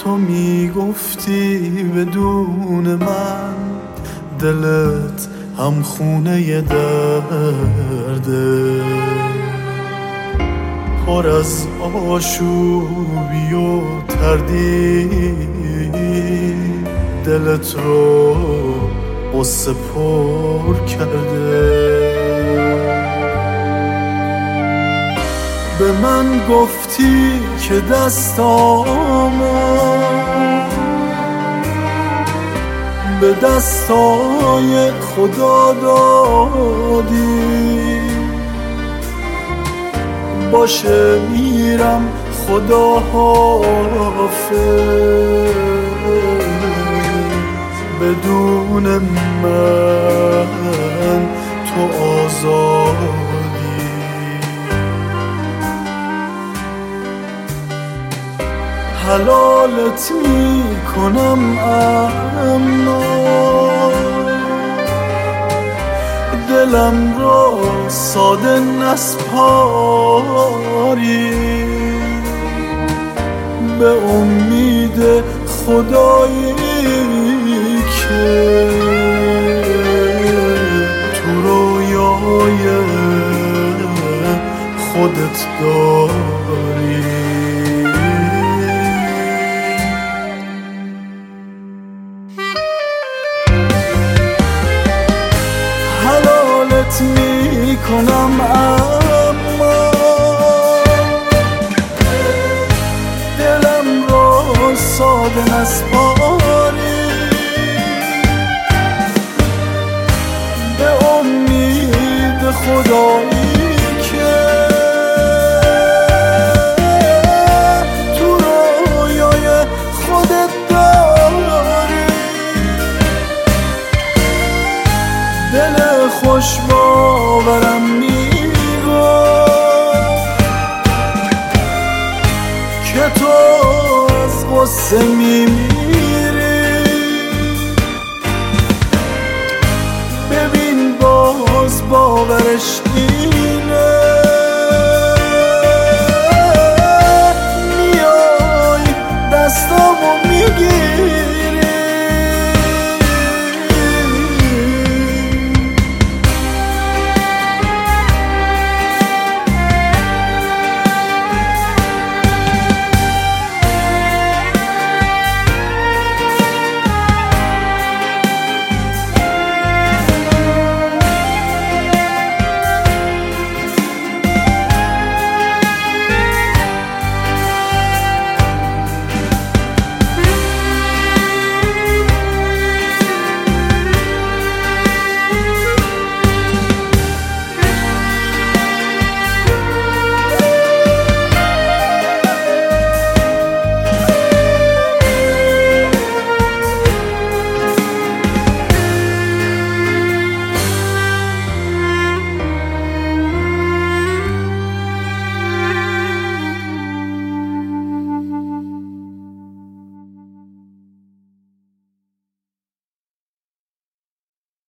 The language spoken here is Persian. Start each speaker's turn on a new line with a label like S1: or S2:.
S1: تو میگفتی بدون من دلت هم خونه درده، پر از آشوبی و تردید دلت رو قصه پر کرده. به من گفتی که دستامو به دستای خدا دادی، باشه میرم خدا حافظ، بدون من تو آزادی. حلالت میکنم اما دلم را ساده نسپاری، به امید خدایی که تو رویای خودت داری. حلالت میکنم اما دلم را ساده نسپاری، به امید خدایی که تو رویای خودت داری. دل خوش باورم میگفت که تو از غصه میمیری، ببین باز باورش اینه